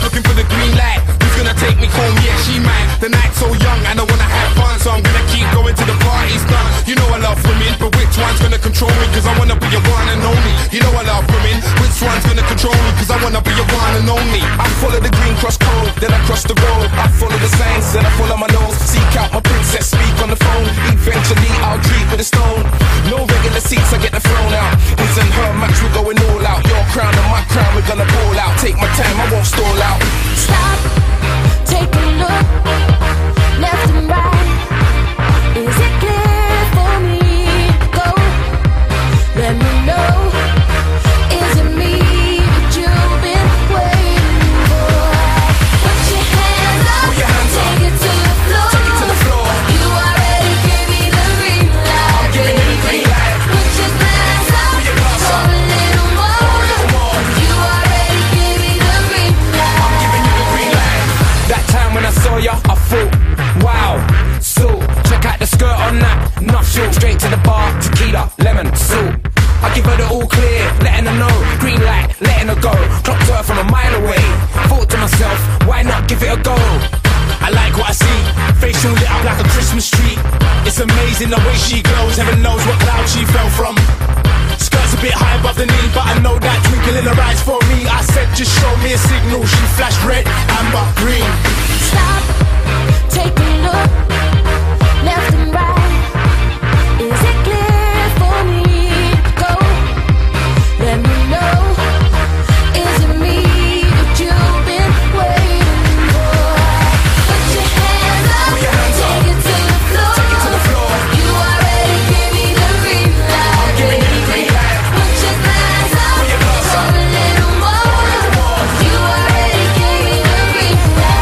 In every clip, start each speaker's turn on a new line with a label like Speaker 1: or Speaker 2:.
Speaker 1: looking for the green light. Who's gonna take me home? Yeah, she might. The night's so young and I wanna have fun, so I'm gonna keep going till the party's done. You know I love women, but which one's gonna control me? Cause I wanna be your one and only. You know I love women, which one's gonna control me? Cause I wanna be your one and only. I follow the green cross code, then I cross the road. I follow the signs, then I follow my nose. Seek out my princess, speak on the phone. Eventually I'll treat with a stone. No regular seats, I get the throne out. His and her match, we're going all out. Your crown and my crown, we're gonna ball out. Take my time, I won't stall out.
Speaker 2: Stop, take a look, left and right. Is it clear for me to go? Let me know. Is it me that you've been waiting for? Put your hands up, take it to the floor.
Speaker 1: Take it to the floor.
Speaker 2: You already gave me the green light.
Speaker 1: I'm giving you the green light.
Speaker 2: Put your glass up,
Speaker 1: Put your glass
Speaker 2: pour
Speaker 1: up.
Speaker 2: a little more. You already gave me the green light.
Speaker 1: I'm giving you the green light.
Speaker 3: That time when I saw ya, I thought, wow, so check out the skirt on that. Enough short, straight to the bar, tequila, lemon, salt. I give her the all clear, letting her know. Green light, letting her go. Clocked her from a mile away. Thought to myself, why not give it a go? I like what I see, facial lit up like a Christmas tree. It's amazing the way she glows, heaven knows what cloud she fell from. Skirt's a bit high above the knee, but I know that twinkle in her eyes for me. I said just show me a signal, she flashed red, amber, green.
Speaker 2: Stop, take a look, left and right. Is it clear for me to go? Let me know. Is it me that you've been waiting for? Put your hands up,
Speaker 1: Put your hands up.
Speaker 2: take it to the floor.
Speaker 1: Take it to the floor.
Speaker 2: You already gave me the green light.
Speaker 1: I'm giving you the green light.
Speaker 2: Put your glass up,
Speaker 1: Put your glass up.
Speaker 2: pour a little more. You already gave me the green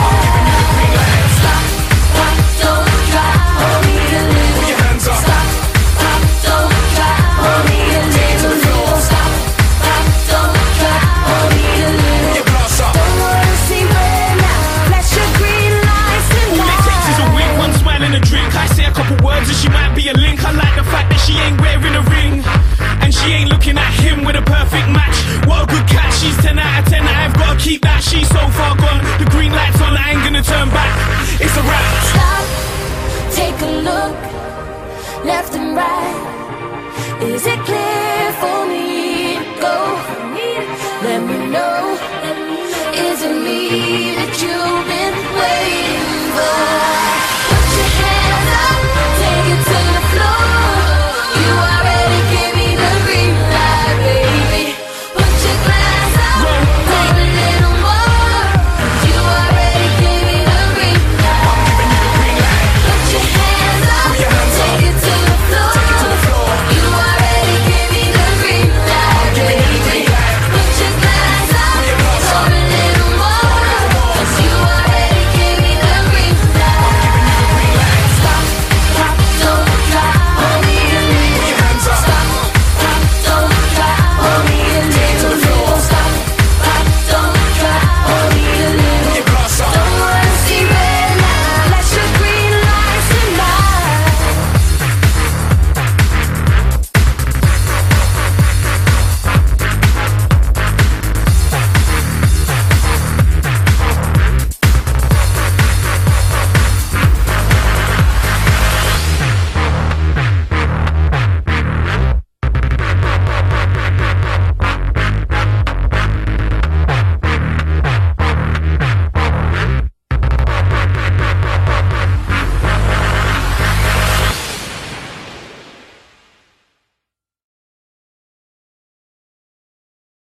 Speaker 2: light. Stop, pop, don't try, hold me a little.
Speaker 1: Put your hands up.
Speaker 2: Stop, pop, don't try, hold me a
Speaker 1: Take it to the
Speaker 2: little.
Speaker 1: floor.
Speaker 2: Stop, pop, don't try, hold me a
Speaker 1: Put
Speaker 2: little.
Speaker 1: your glass up.
Speaker 2: Don't wanna see red now, flash your green lights
Speaker 4: All it takes is a wink, one smile and a drink. I say a couple words and she might be a link. I like the fact that she ain't wearing a ring, and she ain't looking at him with a perfect match. What a good catch, she's 10 out of 10. I've gotta keep that. She